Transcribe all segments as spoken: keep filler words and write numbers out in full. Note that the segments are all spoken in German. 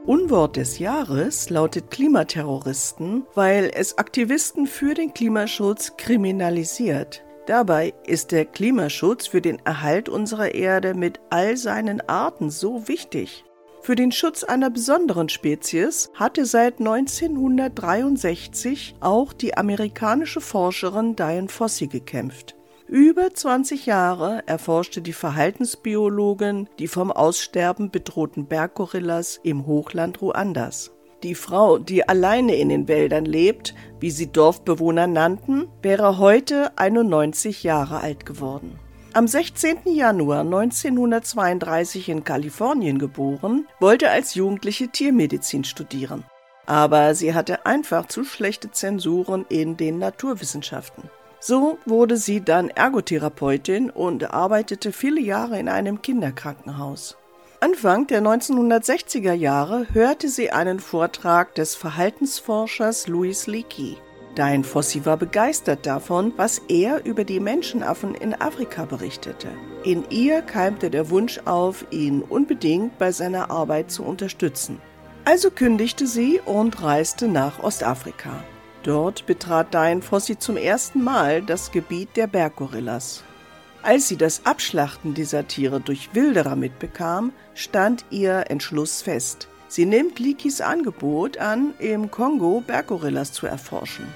Unwort des Jahres lautet Klimaterroristen, weil es Aktivisten für den Klimaschutz kriminalisiert. Dabei ist der Klimaschutz für den Erhalt unserer Erde mit all seinen Arten so wichtig. Für den Schutz einer besonderen Spezies hatte seit neunzehnhundertdreiundsechzig auch die amerikanische Forscherin Dian Fossey gekämpft. Über zwanzig Jahre erforschte die Verhaltensbiologin die vom Aussterben bedrohten Berggorillas im Hochland Ruandas. Die Frau, die alleine in den Wäldern lebt, wie sie Dorfbewohner nannten, wäre heute einundneunzig Jahre alt geworden. Am sechzehnten Januar neunzehnhundertzweiunddreißig in Kalifornien geboren, wollte als Jugendliche Tiermedizin studieren. Aber sie hatte einfach zu schlechte Zensuren in den Naturwissenschaften. So wurde sie dann Ergotherapeutin und arbeitete viele Jahre in einem Kinderkrankenhaus. Anfang der neunzehnhundertsechziger Jahre hörte sie einen Vortrag des Verhaltensforschers Louis Leakey. Dian Fossey war begeistert davon, was er über die Menschenaffen in Afrika berichtete. In ihr keimte der Wunsch auf, ihn unbedingt bei seiner Arbeit zu unterstützen. Also kündigte sie und reiste nach Ostafrika. Dort betrat Dian Fossey zum ersten Mal das Gebiet der Berggorillas. Als sie das Abschlachten dieser Tiere durch Wilderer mitbekam, stand ihr Entschluss fest. Sie nimmt Leakeys Angebot an, im Kongo Berggorillas zu erforschen.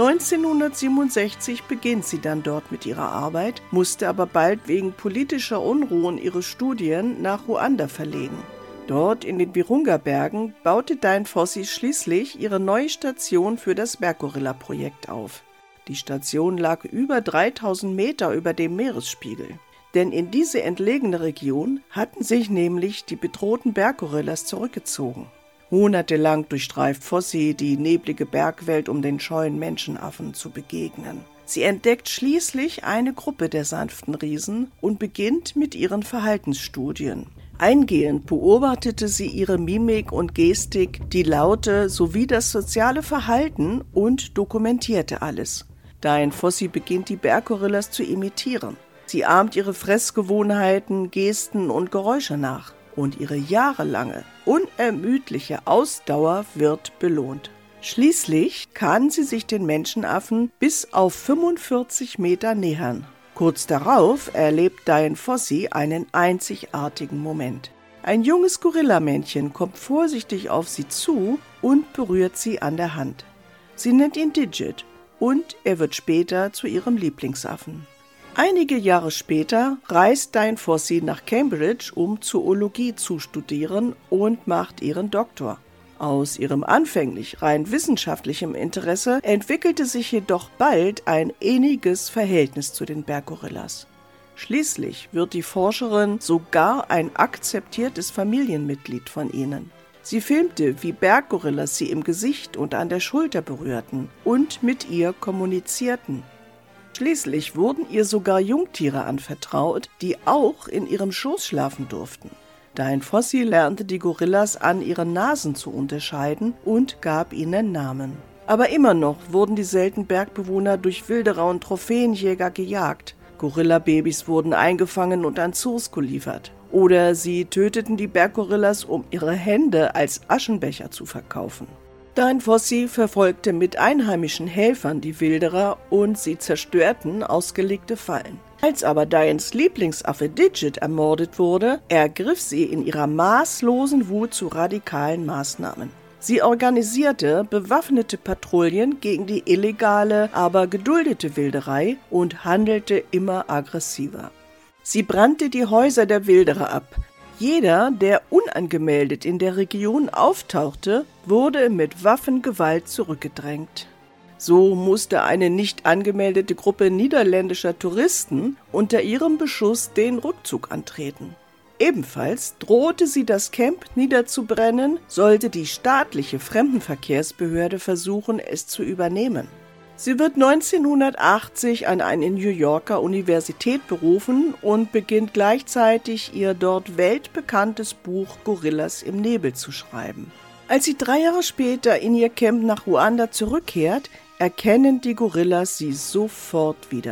neunzehnhundertsiebenundsechzig beginnt sie dann dort mit ihrer Arbeit, musste aber bald wegen politischer Unruhen ihre Studien nach Ruanda verlegen. Dort in den Virunga-Bergen baute Dian Fossey schließlich ihre neue Station für das Berggorilla-Projekt auf. Die Station lag über dreitausend Meter über dem Meeresspiegel. Denn in diese entlegene Region hatten sich nämlich die bedrohten Berggorillas zurückgezogen. Monatelang durchstreift Fossey die neblige Bergwelt, um den scheuen Menschenaffen zu begegnen. Sie entdeckt schließlich eine Gruppe der sanften Riesen und beginnt mit ihren Verhaltensstudien. Eingehend beobachtete sie ihre Mimik und Gestik, die Laute sowie das soziale Verhalten und dokumentierte alles. Dian Fossey beginnt die Berggorillas zu imitieren. Sie ahmt ihre Fressgewohnheiten, Gesten und Geräusche nach. Und ihre jahrelange, unermüdliche Ausdauer wird belohnt. Schließlich kann sie sich den Menschenaffen bis auf fünfundvierzig Meter nähern. Kurz darauf erlebt Dian Fossey einen einzigartigen Moment. Ein junges Gorillamännchen kommt vorsichtig auf sie zu und berührt sie an der Hand. Sie nennt ihn Digit und er wird später zu ihrem Lieblingsaffen. Einige Jahre später reist Dian Fossey nach Cambridge, um Zoologie zu studieren und macht ihren Doktor. Aus ihrem anfänglich rein wissenschaftlichem Interesse entwickelte sich jedoch bald ein inniges Verhältnis zu den Berggorillas. Schließlich wird die Forscherin sogar ein akzeptiertes Familienmitglied von ihnen. Sie filmte, wie Berggorillas sie im Gesicht und an der Schulter berührten und mit ihr kommunizierten. Schließlich wurden ihr sogar Jungtiere anvertraut, die auch in ihrem Schoß schlafen durften. Dian Fossey lernte die Gorillas an ihren Nasen zu unterscheiden und gab ihnen Namen. Aber immer noch wurden die seltenen Bergbewohner durch Wilderer und Trophäenjäger gejagt. Gorillababys wurden eingefangen und an Zoos geliefert. Oder sie töteten die Berggorillas, um ihre Hände als Aschenbecher zu verkaufen. Dian Fossey verfolgte mit einheimischen Helfern die Wilderer und sie zerstörten ausgelegte Fallen. Als aber Dians Lieblingsaffe Digit ermordet wurde, ergriff sie in ihrer maßlosen Wut zu radikalen Maßnahmen. Sie organisierte bewaffnete Patrouillen gegen die illegale, aber geduldete Wilderei und handelte immer aggressiver. Sie brannte die Häuser der Wilderer ab. Jeder, der unangemeldet in der Region auftauchte, wurde mit Waffengewalt zurückgedrängt. So musste eine nicht angemeldete Gruppe niederländischer Touristen unter ihrem Beschuss den Rückzug antreten. Ebenfalls drohte sie, das Camp niederzubrennen, sollte die staatliche Fremdenverkehrsbehörde versuchen, es zu übernehmen. Sie wird neunzehnhundertachtzig an eine New Yorker Universität berufen und beginnt gleichzeitig ihr dort weltbekanntes Buch Gorillas im Nebel zu schreiben. Als sie drei Jahre später in ihr Camp nach Ruanda zurückkehrt, erkennen die Gorillas sie sofort wieder.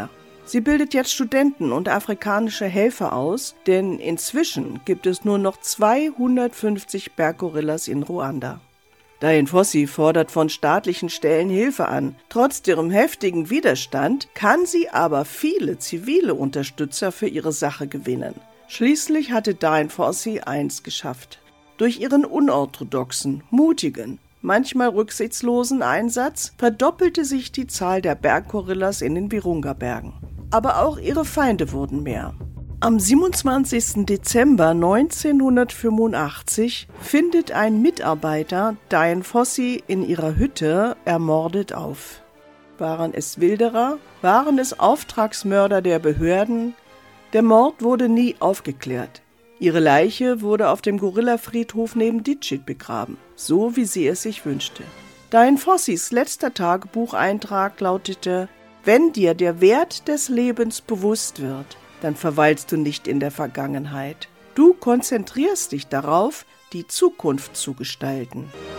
Sie bildet jetzt Studenten und afrikanische Helfer aus, denn inzwischen gibt es nur noch zweihundertfünfzig Berggorillas in Ruanda. Dian Fossey fordert von staatlichen Stellen Hilfe an. Trotz ihrem heftigen Widerstand kann sie aber viele zivile Unterstützer für ihre Sache gewinnen. Schließlich hatte Dian Fossey eins geschafft. Durch ihren unorthodoxen, mutigen, manchmal rücksichtslosen Einsatz verdoppelte sich die Zahl der Berggorillas in den Virunga-Bergen. Aber auch ihre Feinde wurden mehr. Am siebenundzwanzigsten Dezember neunzehnhundertfünfundachtzig findet ein Mitarbeiter Dian Fossey in ihrer Hütte ermordet auf. Waren es Wilderer? Waren es Auftragsmörder der Behörden? Der Mord wurde nie aufgeklärt. Ihre Leiche wurde auf dem Gorillafriedhof neben Djidji begraben, so wie sie es sich wünschte. Dian Fosseys letzter Tagebucheintrag lautete: Wenn dir der Wert des Lebens bewusst wird, dann verweilst du nicht in der Vergangenheit. Du konzentrierst dich darauf, die Zukunft zu gestalten.